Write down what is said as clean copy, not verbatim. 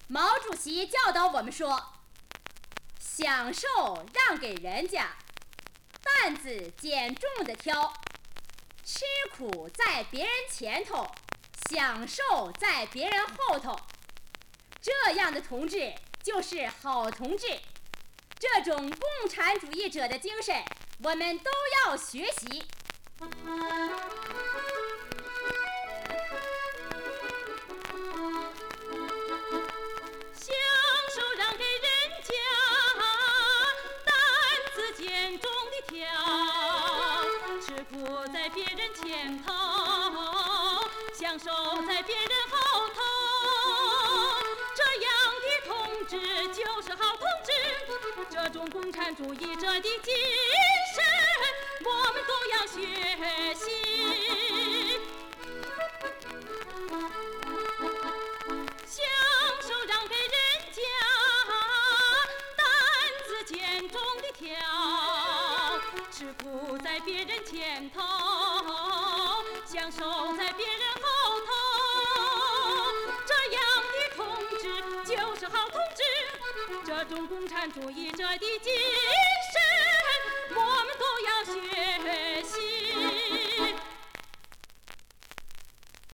毛主席教导我们说，享受让给人家，担子减重的挑，吃苦在别人前头，享受在别人后头。这样的同志就是好同志。这种共产主义者的精神，我们都要学习。 享受让给人家，担子减重的挑，吃苦在别人前头，享受在别人后头。这样的同志就是好同志。这种共产主义者的精神，我们都要学习。享受让给人家，担子减重的挑，吃苦在别人前头，享受在别人后头。这样的同志就是好同志。这种共产主义者的精神。